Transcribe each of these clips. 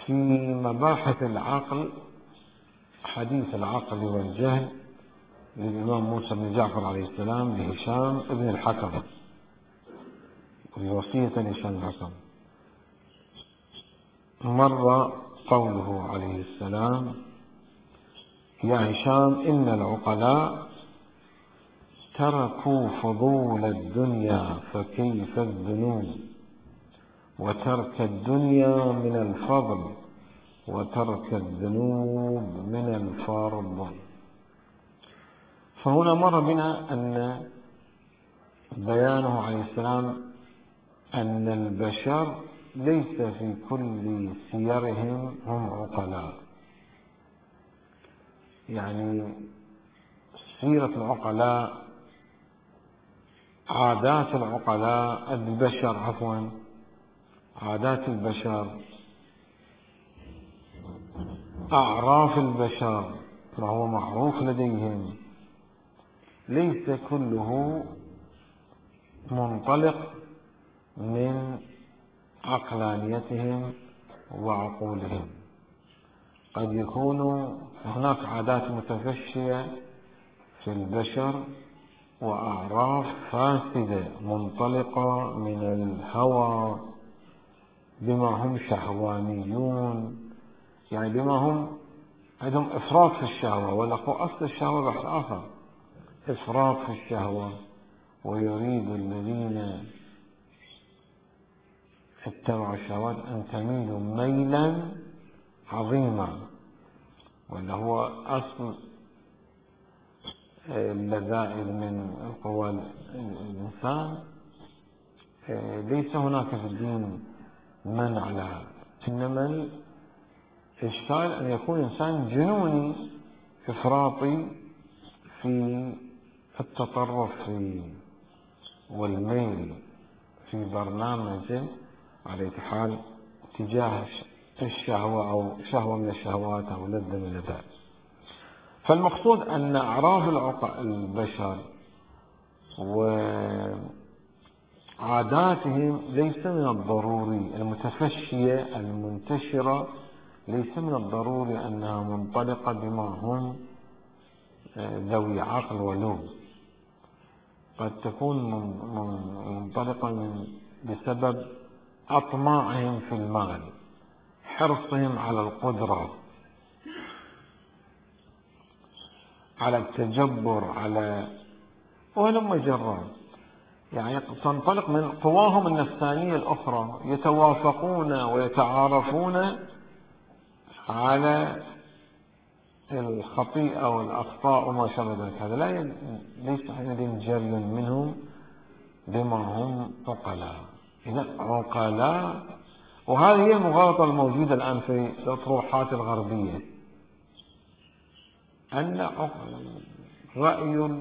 في مباحث العقل حديث العقل والجهل للإمام موسى بن جعفر عليه السلام لهشام بن الحكم، بوصية هشام الحكم. مر قوله عليه السلام: يا هشام إن العقلاء تركوا فضول الدنيا فكيف الذنوب، وترك الدنيا من الفضل، وترك الذنوب من الفرض. فهنا مر بنا أن بيانه عليه السلام أن البشر ليس في كل سيرهم هم عقلاء، يعني سيرة العقلاء، عادات العقلاء البشر، عفوا عادات البشر، أعراف البشر، ما هو معروف لديهم، ليس كله منطلق من عقلانيتهم وعقولهم. قد يكون هناك عادات متفشية في البشر وأعراف فاسدة منطلقة من الهوى، بما هم شهوانيون، يعني بما هم عندهم إفراط في الشهوة، والأخوة أصل الشهوة بحث آخر، إفراط في الشهوة. ويريد الذين اتبعوا الشهوات أن تميلوا ميلا عظيما، ولا هو أصل اللذائذ من قوى الإنسان. ليس هناك في الدين منع لها، إنما الإشكال أن يكون إنسان جنوني إفراطي في التطرف والميل في برنامج على حال تجاه الشهوة أو شهوة من الشهوات أو لذة من اللذات. فالمقصود أن أعراف البشر وعاداتهم ليس من الضروري، المتفشية المنتشرة ليس من الضروري أنها منطلقة بما هم ذوي عقل ولوب، قد تكون منطلقة بسبب أطماعهم في المال، حرصهم على القدرة، على التجبر، ولما جرى يعني تنطلق من قواهم النفسانية الأخرى، يتوافقون ويتعارفون على الخطيئة والأخطاء وما شابه ذلك. هذا ليس حينئذ جل منهم بما هم عقلاء. إذا عقلاء، وهذه هي المغالطة الموجودة الآن في الأطروحات الغربية، أن رأي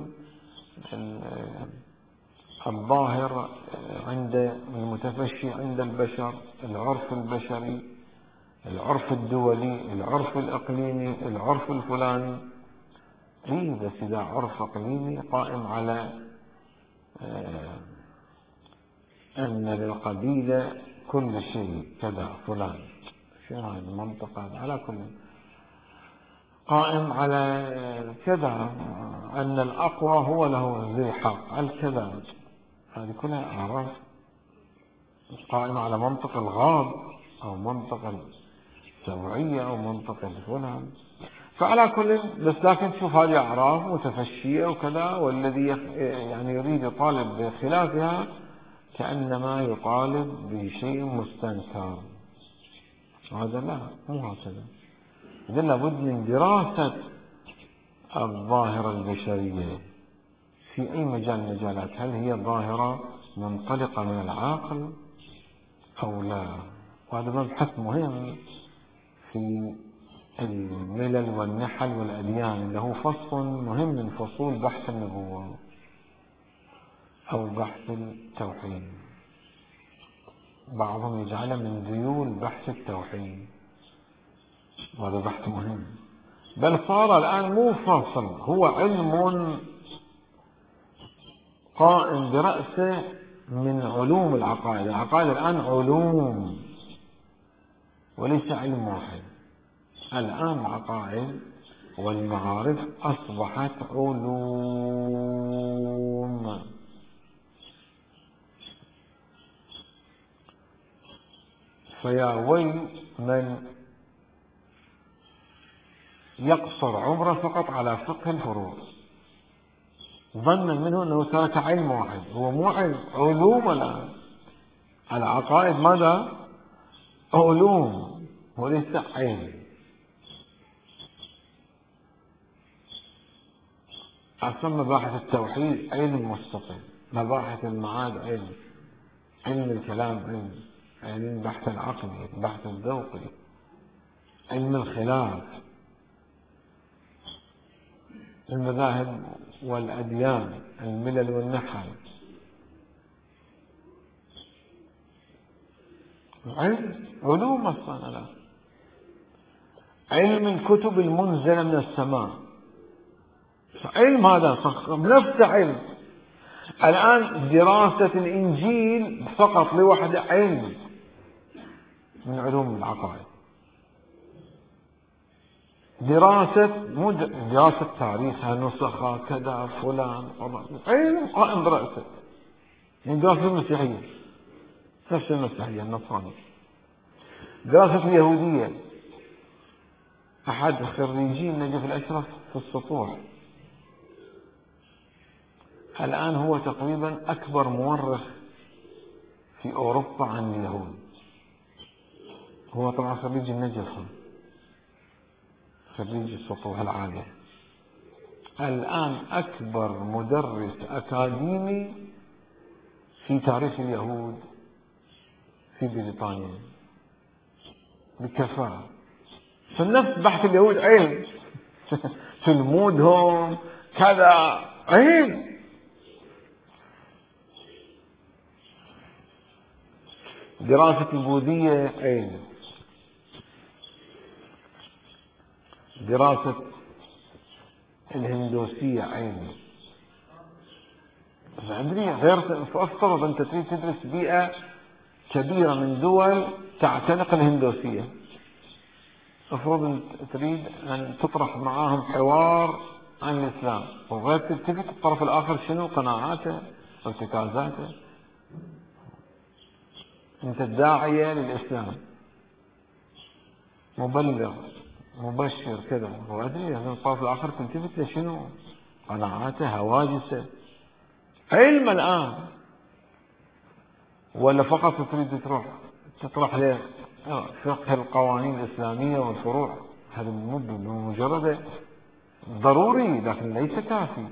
الظاهر عند المتفشي عند البشر، العرف البشري، العرف الدولي، العرف الإقليمي، العرف الفلاني، بس إذا عرف إقليمي قائم على أن للقبيلة كل شيء كذا فلان، شنو هذه المنطقة على كل قائم على كذا، أن الأقوى هو له ذي حق الكذا، هذه كلها أعراف قائمة على منطق الغاب أو منطق السبعية أو منطق الفلان. فعلى كل بس لكن تشوف هذه أعراف متفشية وكذا، والذي يعني يريد يطالب بخلافها كأنما يطالب بشيء مستنكر. هذا لا، مو هكذا. إذا لابد من دراسة الظاهرة البشرية في أي مجال من المجالات، هل هي ظاهرة منطلقة من العقل أو لا؟ وهذا مبحث مهم في الملل والنحل والأديان، اللي هو فصل مهم من فصول بحث النبوة أو بحث التوحيد. بعضهم يجعله من ذيول بحث التوحيد، وهذا بحث مهم، بل صار الآن مو فصل، هو علم قائم برأسه من علوم العقائد. العقائد الآن علوم، وليس علم واحد. الآن العقائد والمعارف أصبحت علوم. فيا ويل من يقصر عمره فقط على فقه الفروع ظنا منه أنه ترك علم واحد. هو مو علم، علوم. الآن العقائد ماذا؟ علوم وليس علم. أصلا مباحث التوحيد علم مستقل، مباحث المعاد علم، علم الكلام علم، علم البحث العقلي، البحث الذوقي، علم الخلاف، المذاهب والأديان، الملل والنحل، علوم أصلا. الآن علم الكتب المنزلة من السماء، علم، هذا نفس علم. الآن دراسة الإنجيل فقط لوحده علم من علوم العقائد. مو دراسة تاريخها، نسخها، كذا، فلان، علم قائم برأسه. يعني دراسة المسيحية نفس المسيحية النصرانية، دراسة اليهودية. أحد خريجي النجف الأشرف في السطوح الآن هو تقريبا أكبر مؤرخ في أوروبا عن اليهود. هو طبعا خريج النجف، خريج السطوح العالية. الآن أكبر مدرس أكاديمي في تاريخ اليهود في بريطانيا بكفاءة. فالنفس بحث اليهود علم تلمودهم كذا علم. دراسة البوذية علم، دراسة الهندوسية علم. أدري غير فأفترض أنت تريد تدرس بيئة كبيرة من دول تعتنق الهندوسية، أفرض أن تريد أن تطرح معاهم حوار عن الإسلام، وغير تلتفت الطرف الآخر شنو قناعاته وارتكازاته. أنت الداعية للإسلام، مبلغ، مبشر، كذا، وأدري أن الطرف الآخر تلتفت لشنو قناعاته، هواجسه. علم الآن. ولا فقط تريد تروح تطرح له فقه القوانين الإسلامية والفروع؟ هذا مجرد ضروري لكن ليس كافي.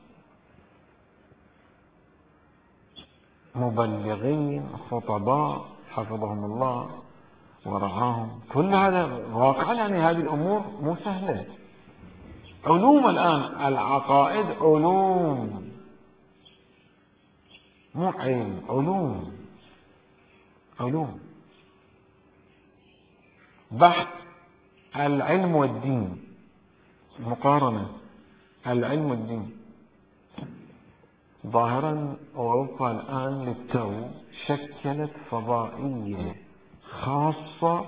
مبلغين، خطباء حفظهم الله ورعاهم، كل هذا واقعا. يعني هذه الأمور مو سهلة. علوم الآن العقائد علوم، مو علم، علوم. علوم بحث العلم والدين، مقارنة العلم والدين. ظاهرا أوروبا الآن للتو شكلت فضائية خاصة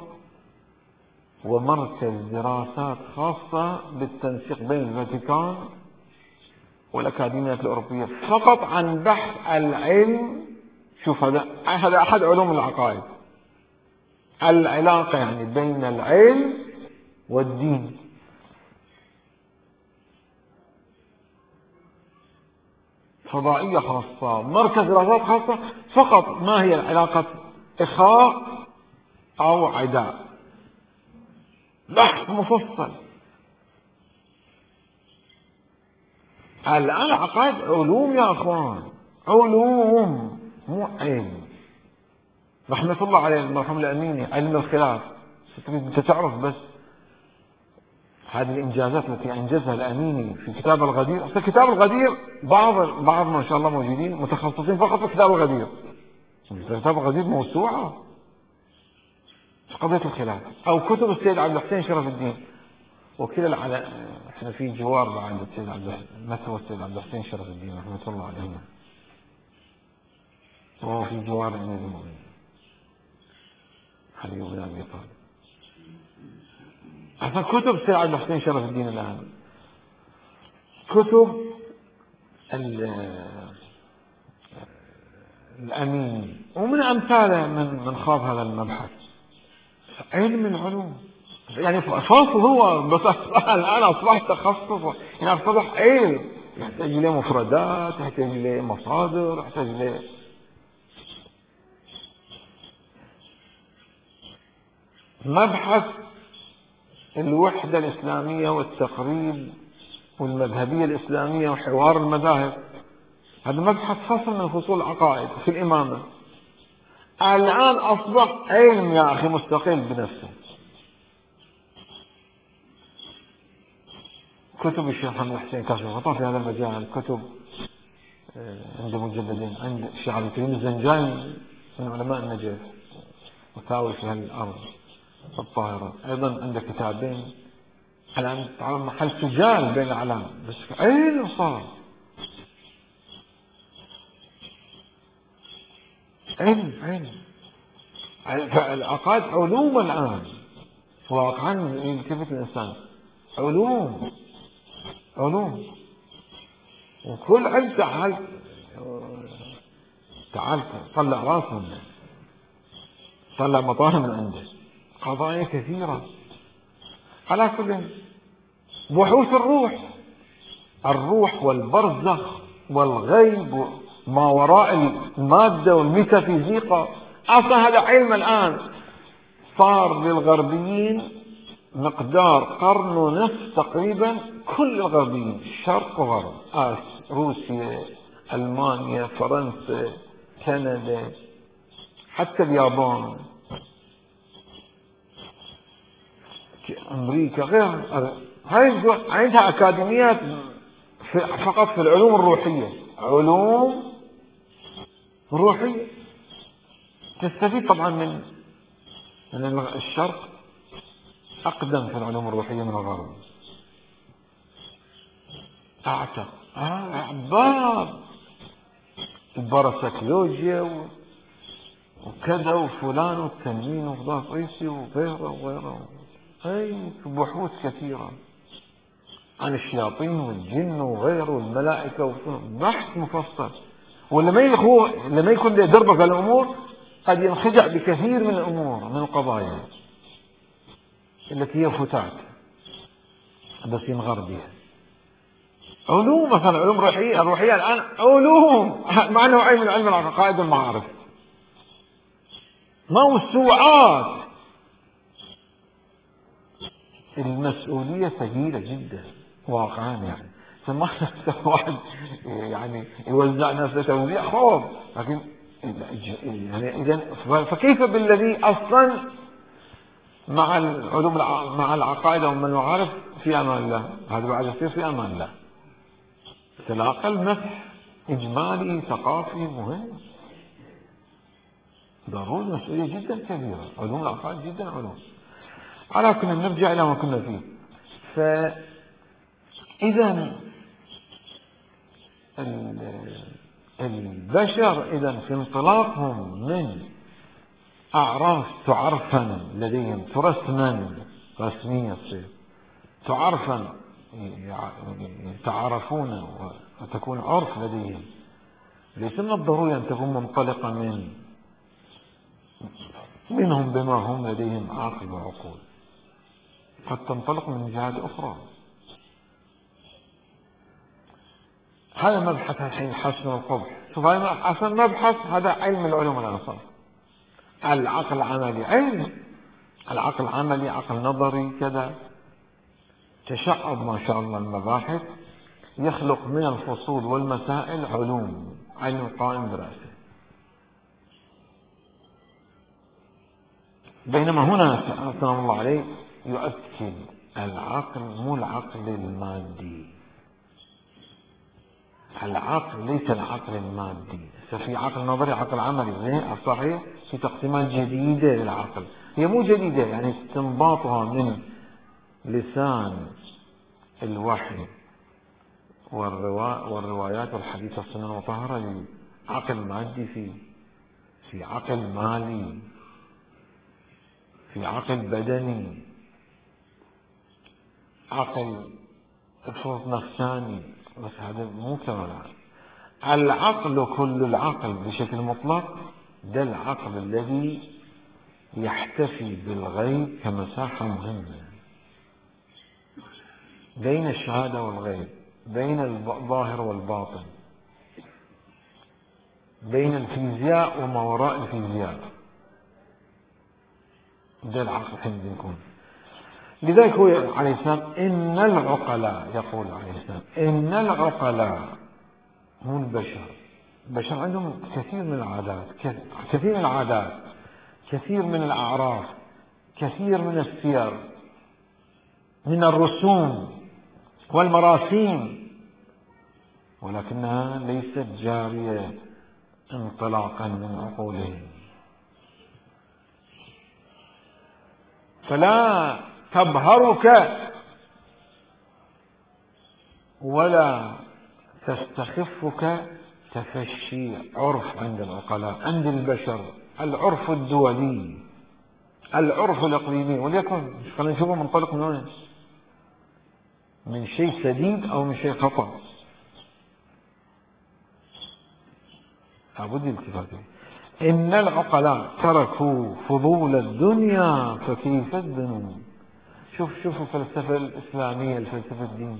ومركز دراسات خاصة بالتنسيق بين الفاتيكان والأكاديميات الأوروبية فقط عن بحث العلم. شوف، هذا أحد علوم العقائد، العلاقة يعني بين العلم والدين. فضائية خاصة، مركز دراسات خاصة فقط. ما هي العلاقة؟ إخاء أو عداء، بحث مفصل. الآن العقائد علوم يا أخوان، علوم مو علم. رحمة الله عليه المرحوم الأميني، علم الخلاف. أنت تعرف بس هذه الإنجازات التي أنجزها الأميني في كتاب الغدير. أصل كتاب الغدير بعض ما شاء الله موجودين متخصصين فقط في كتاب الغدير. كتاب الغدير موسوعة في قضية الخلاف، أو كتب السيد عبد الحسين شرف الدين. وكلا احنا في جوار بعد السيد عبد الحسين، مثوى السيد عبد الحسين شرف الدين رحمة الله عليه، وهو في جوار أمير المؤمنين علي بن أبي طالب. أصلا كتب سيد عبد الحسين شرف الدين الآن، كتب الأمين ومن أمثاله من خاض هذا المبحث، علم العلوم يعني فاصل هو، بس الآن أصبح تخصص، يعني أصبح علم يحتاج إليه مفردات، يحتاج إليه مصادر، يحتاج إليه مبحث الوحدة الإسلامية والتقريب والمذهبية الإسلامية وحوار المذاهب. هذا مبحث فصل من فصول العقائد في الإمامة، الآن أصبح علم يا أخي مستقل بنفسه. كتب الشيخ محمد حسين كاشف الغطاء في هذا المجال، كتب عند مجددين، عند الشيخ عبد الكريم الزنجاني من علماء النجف وثاوي في هذه الأرض الطاهرة، أيضا عنده كتابين الآن تعمل محل سجال بين الأعلام، بس علم صار علم العقائد علوم الآن واقعا، يلتفت الإنسان علوم وكل علم تعال طلع راس منه، طلع مطاهر من عنده، قضايا كثيرة. على كل بحوث الروح والبرزخ والغيب وما وراء المادة والميتافيزيقا، أصلا هذا علم الآن صار للغربيين مقدار قرن ونصف تقريبا، كل الغربيين شرق وغرب، روسيا، ألمانيا، فرنسا، كندا، حتى اليابان، أمريكا، غير هاي عندها أكاديميات فقط في العلوم الروحية، علوم روحية تستفيد طبعا من الشرق، أقدم في العلوم الروحية من الغرب. أعتقد باب الباراسيكولوجيا وكذا وفلان والتنوين وفلان رئيسي وغيره هاي بحوث كثيرة عن الشياطين والجن وغيره والملائكة، بحث مفصل. ولما يكون دربك على الأمور قد ينخدع بكثير من الأمور، من القضايا التي هي فتات بس ينغر بها. علوم مثلا علوم الروحية الآن علوم، مع أنه علم العقائد والمعارف، موسوعات. المسؤولية ثقيلة جدا واقعا، يعني فما واحد يعني يوزع ناس توزيع خوف، لكن يعني إذا فكيف بالذي أصلا مع العلوم مع العقائد ومن المعارف في أمان الله، هذا بعد يصير في أمان الله. تلاقى المسح إجمالي ثقافي مهم، ضروري، مسؤولية جدا كبيرة، علوم العقائد جدا علوم. على كنا نرجع إلى ما كنا فيه. فإذا البشر إذا في انطلاقهم من أعراف تعرفن لديهم، ترسمن رسمية تصير تعرفن، يتعارفون وتكون عرف لديهم، ليس من الضروري أن تكون منطلقة منهم بما هم لديهم عقل وعقول، قد تنطلق من جهات أخرى. هذا مبحث الحين الحسن والقبح. شوف هذا أصلا مبحث، هذا علم العلوم الأنصار. العقل العملي علم، العقل العملي عقل نظري كذا، تشعب ما شاء الله المباحث، يخلق من الفصول والمسائل علوم، علم قائم برأسه. بينما هنا سلام الله عليه يؤكد العقل مو العقل المادي، العقل ليس العقل المادي. في عقل نظري، عقل عملي، صحيح، في تقسيمات جديدة للعقل، هي مو جديدة يعني استنباطها من لسان الوحي والروايات والحديث السنة المطهرة، عقل مادي في عقل مالي، في عقل بدني، عقل افرض نفساني، بس هذا مو كمال. العقل كل العقل بشكل مطلق ده العقل الذي يحتفي بالغيب كمساحة مهمة بين الشهادة والغيب، بين الظاهر والباطن، بين الفيزياء وما وراء الفيزياء. ده العقل حين يكون. لذلك هو عليه السلام إن العقلاء، يقول عليه السلام إن العقلاء هم البشر عندهم كثير من العادات، كثير من العادات، كثير من الأعراف، كثير من السير، من الرسوم والمراسيم، ولكنها ليست جارية انطلاقا من عقولهم. فلا تبهرك ولا تستخفك تفشي عرف عند العقلاء، عند البشر، العرف الدولي، العرف الإقليمي، وليكن خلينا نشوفه منطلق من وين؟ من شيء سديد أو من شيء خطأ، لابد التفاته. إن العقلاء تركوا فضول الدنيا فكيف الذنوب. شوف الفلسفة الإسلامية، الفلسفة الدين،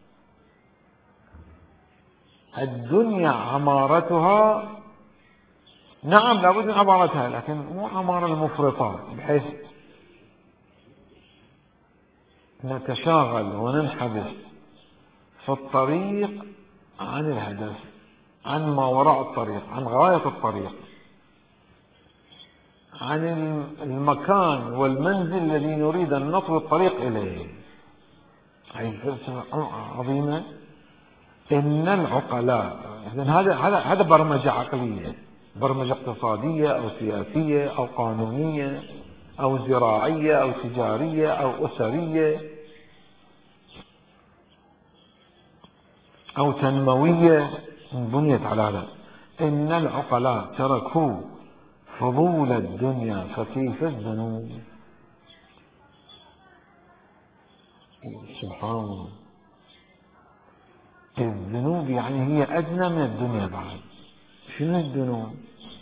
الدنيا عمارتها نعم لابد من عمارتها، لكن مو عمارة المفرطة بحيث نتشاغل وننحبس في الطريق عن الهدف، عن ما وراء الطريق، عن غاية الطريق، عن المكان والمنزل الذي نريد أن نطوي الطريق إليه. هذه فلسفة عظيمة. إن العقلاء، هذا برمجة عقلية، برمجة اقتصادية أو سياسية أو قانونية أو زراعية أو تجارية أو أسرية أو تنموية بنيت على هذا. إن العقلاء تركوا فضول الدنيا فكيف الذنوب. سبحان الله. الذنوب يعني هي أدنى من الدنيا بعد. شنو الذنوب؟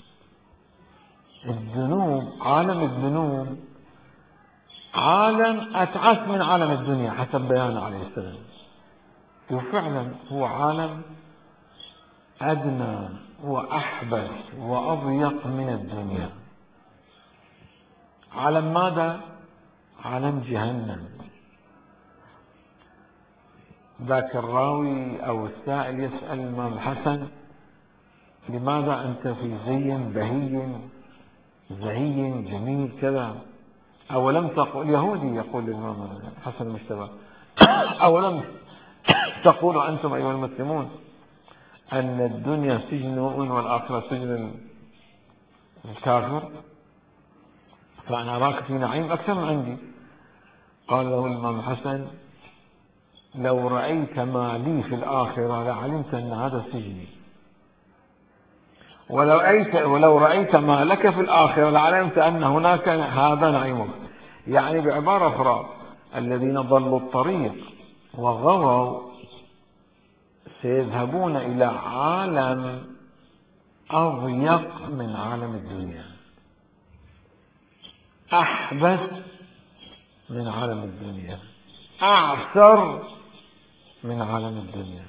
الذنوب، عالم الذنوب عالم أتعس من عالم الدنيا حسب بيانه عليه السلام. وفعلا هو عالم أدنى وأحبس وأضيق من الدنيا. عالم ماذا؟ عالم جهنم. ذاك الراوي أو السائل يسأل الإمام الحسن لماذا أنت في زي بهي زهي جميل كذا؟ أولم تقول، يهودي يقول للإمام الحسن المجتبى أولم تقولوا أنتم أيها المسلمون أن الدنيا سجن المؤمن والآخرة سجن الكافر؟ فأنا أراك في نعيم أكثر من عندي. قال له الإمام الحسن لو رأيت ما لي في الآخرة لعلمت أن هذا سجني، ولو رأيت ما لك في الآخرة لعلمت أن هناك هذا نعيمك. يعني بعبارة أخرى الذين ضلوا الطريق وغووا سيذهبون إلى عالم أضيق من عالم الدنيا، أحبس من عالم الدنيا، أعسر من عالم الدنيا.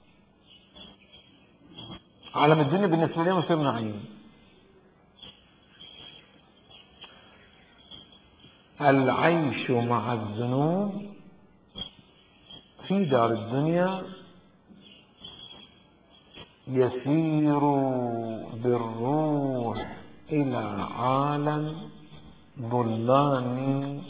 عالم الدنيا بالنسبة لهم يصير نعيم. العيش مع الذنوب في دار الدنيا يسير بالروح إلى عالم ظلامي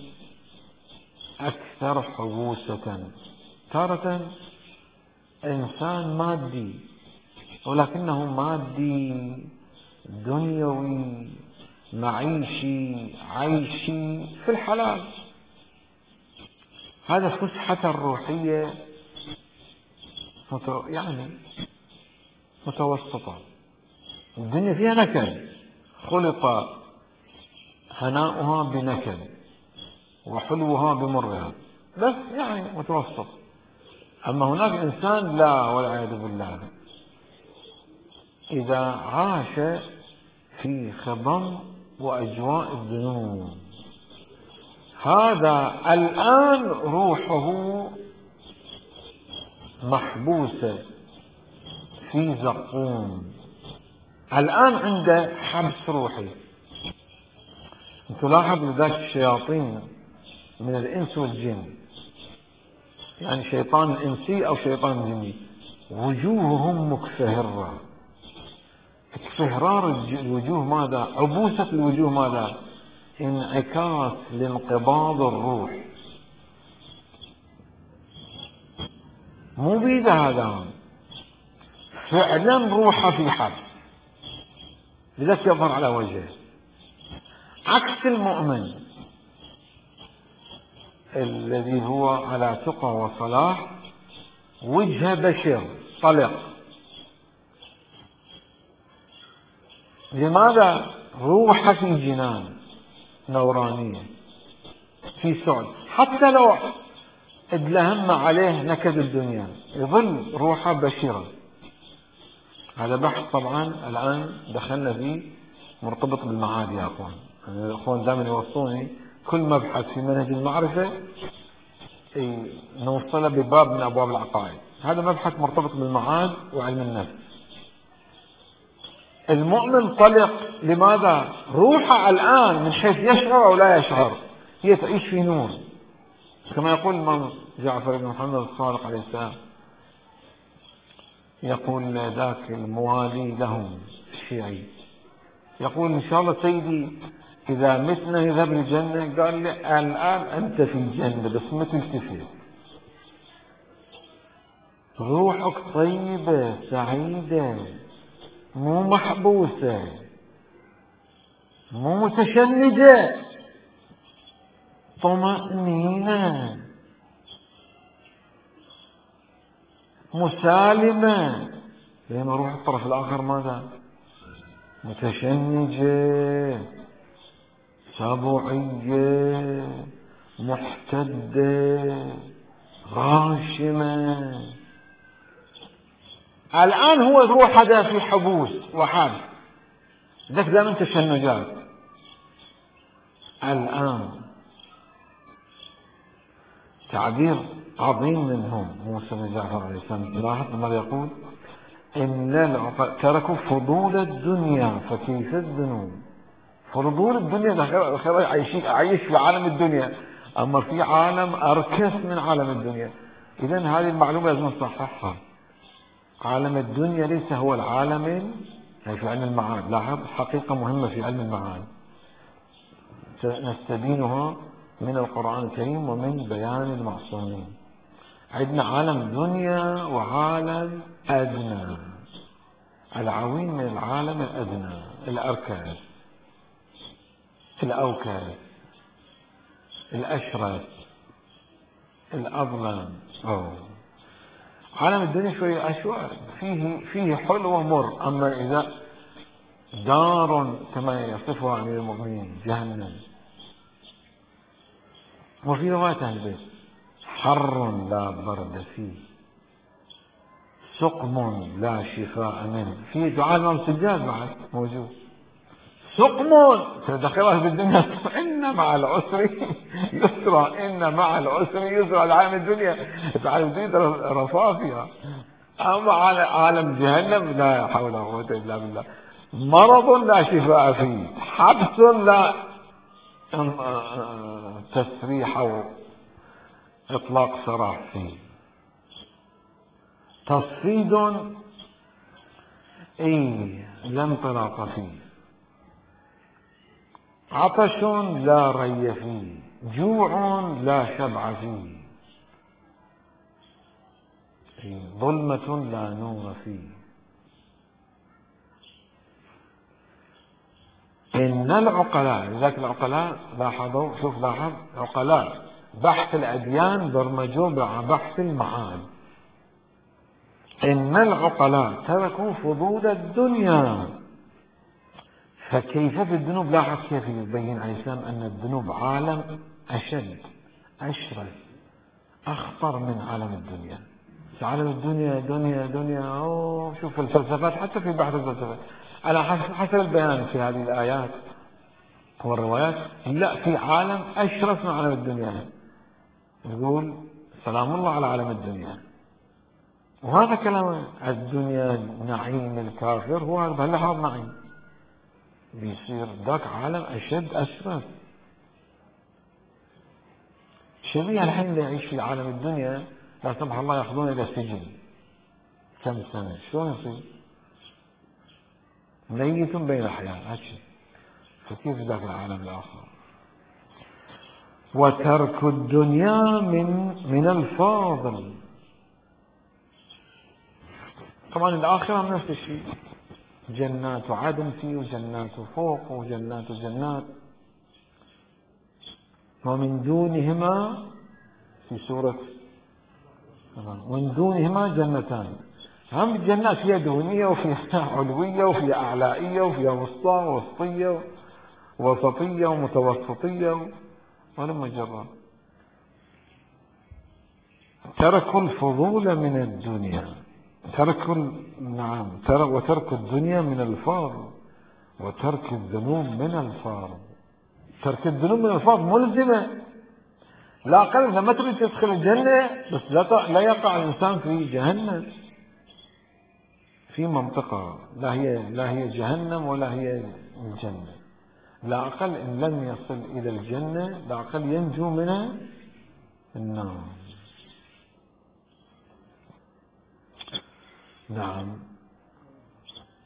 أكثر حبوسة. تارة إنسان مادي، ولكنه مادي دنيوي معيشي عيشي في الحلال. هذا فسحة الروحية يعني متوسطة. الدنيا فيها نكد، خلق هناؤها بنكد، وحلوها بمرها، بس يعني متوسط. أما هناك إنسان لا، والعياذ بالله، إذا عاش في خضم وأجواء الذنوب، هذا الآن روحه محبوسة في زقوم، الآن عنده حبس روحي. تلاحظ لذلك الشياطين من الإنس والجن، يعني شيطان إنسي أو شيطان جني، وجوههم مكفهرة. اكفهرار الوجوه ماذا؟ عبوسة الوجوه ماذا؟ انعكاس لانقباض الروح. مو بيد هذا، فعلا روحه في حبس، لذلك يظهر على وجهه. عكس المؤمن الذي هو على تقى وصلاح، وجه بشر طلق. لماذا؟ روح في جنان نورانية، في سعد، حتى لو ادلهم عليه نكد الدنيا يظل روحه بشرة. هذا بحث طبعا الآن دخلنا فيه مرتبط بالمعاد يا أخوان. الأخوان دائما يوصوني كل مبحث في منهج المعرفة نوصله بباب من أبواب العقائد. هذا مبحث مرتبط بالمعاد وعلم النفس. المؤمن طلق، لماذا؟ روحه الآن من حيث يشعر أو لا يشعر هي تعيش في نور، كما يقول الإمام جعفر بن محمد الصادق عليه السلام، يقول ذاك الموالي لهم الشيعي، يقول إن شاء الله سيدي إذا متنا يذهب للجنة. قال لي الآن أنت في الجنة بس ما تلتفت، روحك طيبة سعيدة، مو محبوسة، مو متشنجة، طمأنينة، مسالمة. بينما روح الطرف الآخر ماذا؟ متشنجة، سبوعية، محتدة، غاشمة. الآن هو روح هذا في حبوس وحبس، ذاك دائما تشنجات. الآن تعبير عظيم منهم موسى بن جعفر عليه السلام، لاحظ ماذا يقول؟ إن تركوا فضول الدنيا فكيف الذنوب. فضول الدنيا خير عيش في عالم الدنيا، أما في عالم أركس من عالم الدنيا. إذن هذه المعلومة لازم نصححها. عالم الدنيا ليس هو العالم في علم المعاد. لاحظ حقيقة مهمة في علم المعاد نستبينها من القرآن الكريم ومن بيان المعصومين. عندنا عالم دنيا وعالم أدنى. العوين من العالم الأدنى، الأركاس، الأوكاس، الأشرس، الأظلم. عالم الدنيا شوية أشواء، فيه حلو ومر. أما إذا دار كما يصفها أمير المؤمنين جهنم، وفي رواية أهل البيت حر لا برد فيه، سقم لا شفاء منه. في دعاء الإمام السجاد بعد موجود، سقم تدخلها في الدنيا إن مع العسر يسرا، إن مع العسر يسرا. العالم الدنيا تعالى الدنيا رفافها، أما عالم جهنم لا حول ولا قوة إلا بالله، مرض لا شفاء فيه، حبس لا تسريح أو إطلاق سراح فيه، تصفيد لا انطلاق فيه، عطش لا ري فيه، جوع لا شبع فيه، ظلمة لا نور فيه. إن العقلاء، لذلك العقلاء لاحظوا، شوف لاحظ، عقلاء بحث الأديان برمجوا بحث المعاد. إن العقلاء تركوا فضول الدنيا فكيف في الذنوب. لاحظ كيف يبين عليه السلام أن الذنوب عالم أشد، أشرس، أخطر من عالم الدنيا. عالم الدنيا دنيا دنيا، شوف الفلسفات حتى في بحث الفلسفة على حسب البيان في هذه الآيات والروايات، لا، في عالم أشرس من عالم الدنيا. يقول سلام الله على عالم الدنيا، وهذا كلام الدنيا نعيم الكافر، هو هذا نعيم، بيصير ذاك عالم أشد أشرس. شبيه الحين اللي يعيش في عالم الدنيا لا سمح الله ياخذون إلى السجن كم سنة، شلون يصير؟ ميت بين الحياة هكذا. فكيف ذاك العالم الآخر؟ وترك الدنيا من الفاضل. طبعا الآخرة نفس الشيء، جنات عدن فيه، وجنات فوق، وجنات وجنات، ومن دونهما في سورة، ومن دونهما جنتان. هم الجنات فيها دونية وفيها علوية وفيها أعلائية وفيها وسطية وسطية ومتوسطية، ولما جرى تركوا الفضول من الدنيا، وترك الدنيا من الفاضل، وترك الذنوب من الفاضل. ترك الذنوب من الفاضل ملزمة، لا أقل لما تريد تدخل الجنة، بس لا يقع الإنسان في جهنم، في منطقة لا هي جهنم ولا هي الجنة، لا أقل إن لم يصل إلى الجنة لا أقل ينجو من النار. نعم.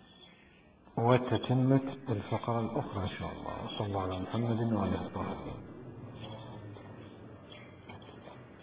وتتمة الفقرة الأخرى إن شاء الله. صلى الله على محمد وعلى آله وصحبه.